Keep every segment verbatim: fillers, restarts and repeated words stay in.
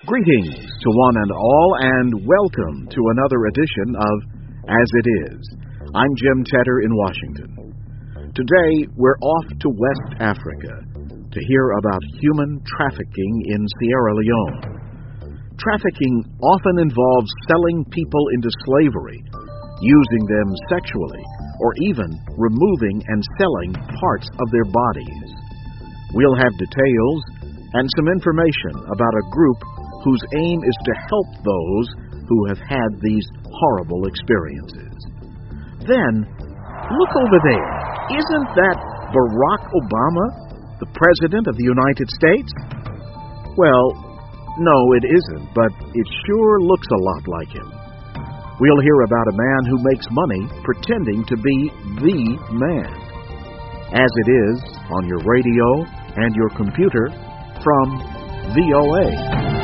Greetings to one and all, and welcome to another edition of As It Is. I'm Jim Tedder in Washington. Today, we're off to West Africa to hear about human trafficking in Sierra Leone. Trafficking often involves selling people into slavery, using them sexually, or even removing and selling parts of their bodies. We'll have details and some information about a group whose aim is to help those who have had these horrible experiences. Then, look over there. Isn't that Barack Obama, the President of the United States? Well, no, it isn't, but it sure looks a lot like him. We'll hear about a man who makes money pretending to be the man. As It Is, on your radio and your computer, from V O A.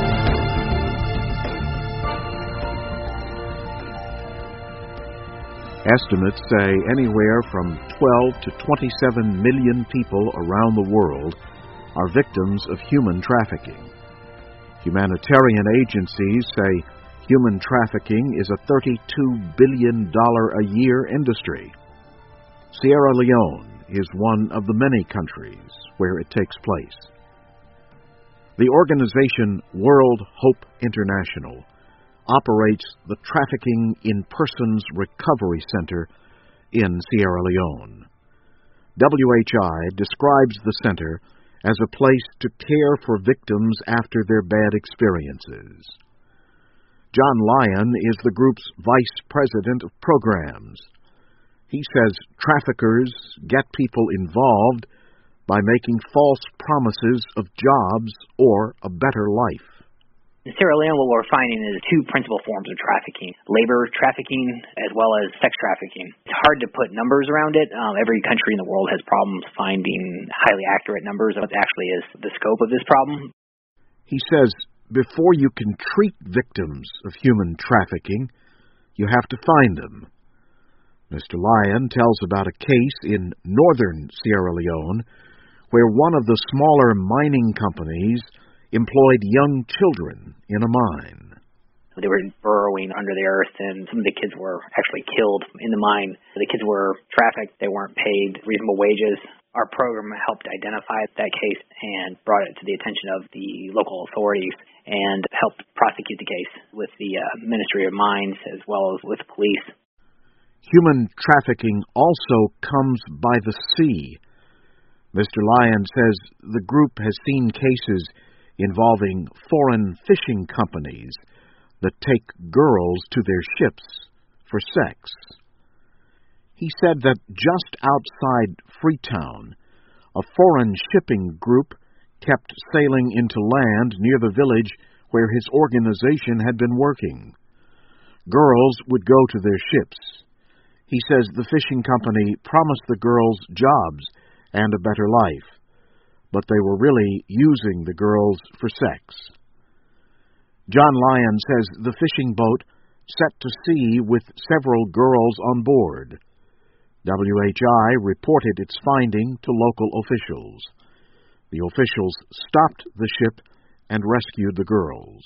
Estimates say anywhere from twelve to twenty-seven million people around the world are victims of human trafficking. Humanitarian agencies say human trafficking is a thirty-two billion dollars a year industry. Sierra Leone is one of the many countries where it takes place. The organization World Hope International operates the Trafficking in Persons Recovery Center in Sierra Leone. W H I describes the center as a place to care for victims after their bad experiences. John Lyon is the group's vice president of programs. He says traffickers get people involved by making false promises of jobs or a better life. In Sierra Leone, what we're finding is two principal forms of trafficking: labor trafficking as well as sex trafficking. It's hard to put numbers around it. Um, every country in the world has problems finding highly accurate numbers of what actually is the scope of this problem. He says before you can treat victims of human trafficking, you have to find them. Mister Lyon tells about a case in northern Sierra Leone where one of the smaller mining companies employed young children in a mine. They were burrowing under the earth, and some of the kids were actually killed in the mine. The kids were trafficked. They weren't paid reasonable wages. Our program helped identify that case and brought it to the attention of the local authorities and helped prosecute the case with the uh, Ministry of Mines as well as with police. Human trafficking also comes by the sea. Mister Lyon says the group has seen cases involving foreign fishing companies that take girls to their ships for sex. He said that just outside Freetown, a foreign shipping group kept sailing into land near the village where his organization had been working. Girls would go to their ships. He says the fishing company promised the girls jobs and a better life, but they were really using the girls for sex. John Lyon says the fishing boat set to sea with several girls on board. W H I reported its finding to local officials. The officials stopped the ship and rescued the girls.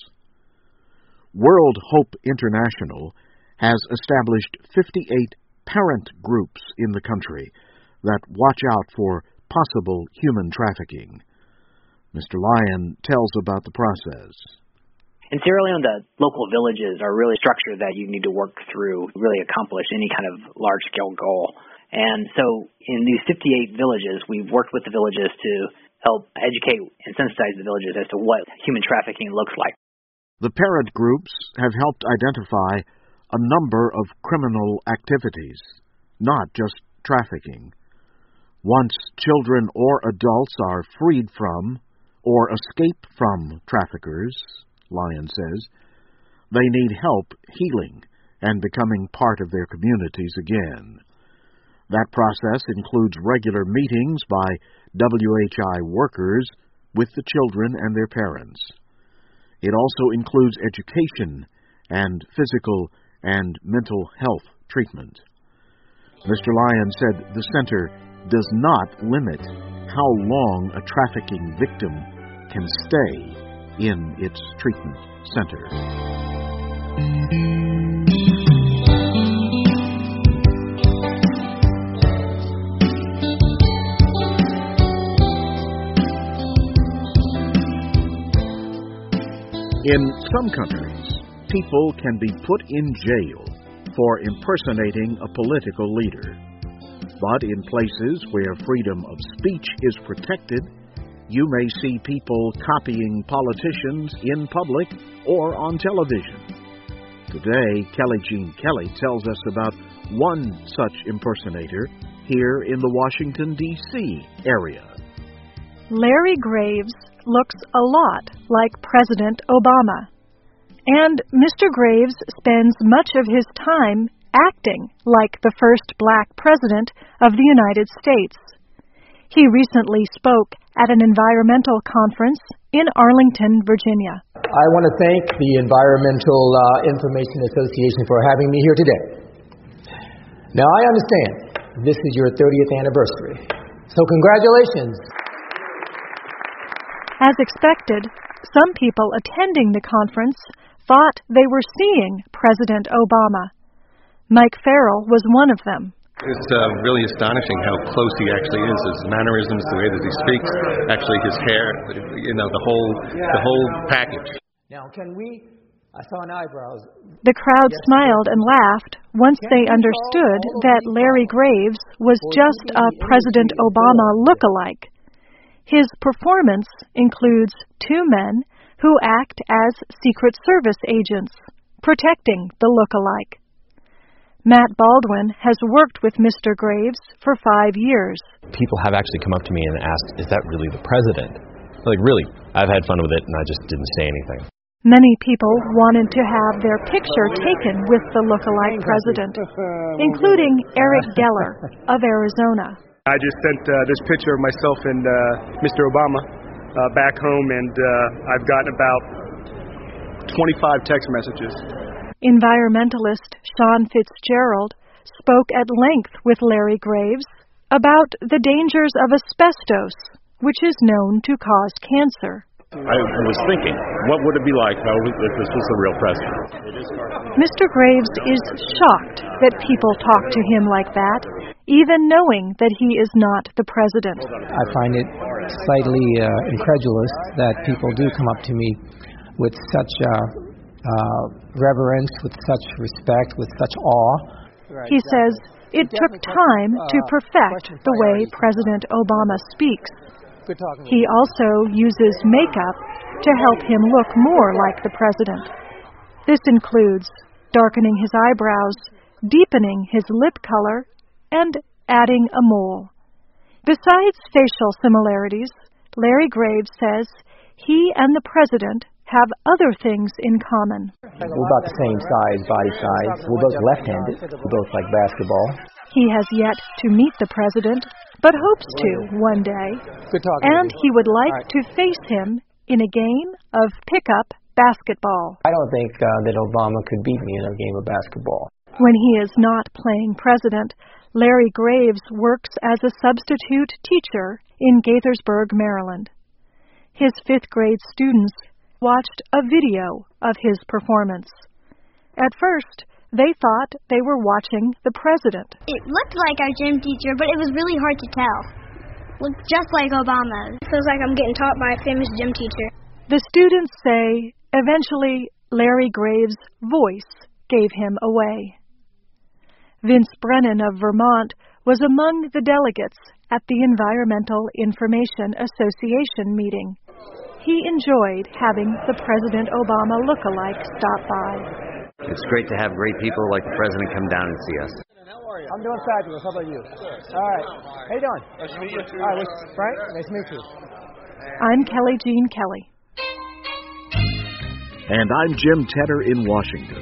World Hope International has established fifty-eight parent groups in the country that watch out for possible human trafficking. Mister Lyon tells about the process. In Sierra Leone, the local villages are really structured that you need to work through to really accomplish any kind of large-scale goal. And so in these fifty-eight villages, we've worked with the villages to help educate and sensitize the villages as to what human trafficking looks like. The parent groups have helped identify a number of criminal activities, not just trafficking. Once children or adults are freed from or escape from traffickers, Lyon says, they need help healing and becoming part of their communities again. That process includes regular meetings by W H I workers with the children and their parents. It also includes education and physical and mental health treatment. Mister Lyon said the center does not limit how long a trafficking victim can stay in its treatment center. In some countries, people can be put in jail for impersonating a political leader. But in places where freedom of speech is protected, you may see people copying politicians in public or on television. Today, Kelly Jean Kelly tells us about one such impersonator here in the Washington, D C area. Larry Graves looks a lot like President Obama. And Mister Graves spends much of his time acting like the first black president of the United States. He recently spoke at an environmental conference in Arlington, Virginia. I want to thank the Environmental uh, Information Association for having me here today. Now, I understand this is your thirtieth anniversary, so congratulations. As expected, some people attending the conference thought they were seeing President Obama. Mike Farrell was one of them. It's uh, really astonishing how close he actually is. His mannerisms, the way that he speaks, actually his hair, you know, the whole the whole package. Now, can we... I saw an eyebrows. The crowd smiled and laughed once they understood that Larry Graves was just a President Obama look-alike. His performance includes two men who act as Secret Service agents, protecting the look-alike. Matt Baldwin has worked with Mister Graves for five years. People have actually come up to me and asked, is that really the president? Like, really, I've had fun with it and I just didn't say anything. Many people wanted to have their picture taken with the look-alike president, including Eric Geller of Arizona. I just sent uh, this picture of myself and uh, Mister Obama uh, back home, and uh, I've gotten about twenty-five text messages. Environmentalist Sean Fitzgerald spoke at length with Larry Graves about the dangers of asbestos, which is known to cause cancer. I was thinking, what would it be like if this was the real president? Mister Graves is shocked that people talk to him like that, even knowing that he is not the president. I find it slightly uh, incredulous that people do come up to me with such uh, uh, reverence, with such respect, with such awe. He says it took time to perfect the way President Obama speaks. He also uses makeup to help him look more like the president. This includes darkening his eyebrows, deepening his lip color, and adding a mole. Besides facial similarities, Larry Graves says he and the president have other things in common. We're about the same size, body size. We're both left-handed. We both like basketball. He has yet to meet the president, but hopes to one day. Good talking and he would like right. to face him in a game of pickup basketball. I don't think uh, that Obama could beat me in a game of basketball. When he is not playing president, Larry Graves works as a substitute teacher in Gaithersburg, Maryland. His fifth grade students watched a video of his performance. At first, they thought they were watching the president. It looked like our gym teacher, but it was really hard to tell. Looked just like Obama. It feels like I'm getting taught by a famous gym teacher. The students say eventually Larry Graves' voice gave him away. Vince Brennan of Vermont was among the delegates at the Environmental Information Association meeting. He enjoyed having the President Obama look-alike stop by. It's great to have great people like the president come down and see us. I'm doing fabulous. How about you? All right. How you doing? Nice to meet you too. All right, Frank, nice to meet you. I'm Kelly Jean Kelly. And I'm Jim Tedder in Washington.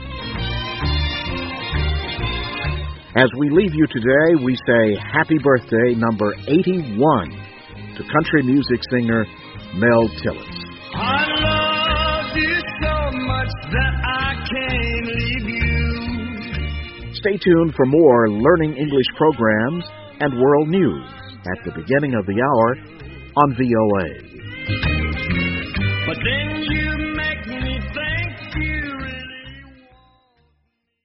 As we leave you today, we say happy birthday number eighty-one to country music singer Mel Tillis. I love you so much that I can't leave you. Stay tuned for more Learning English programs and world news at the beginning of the hour on V O A.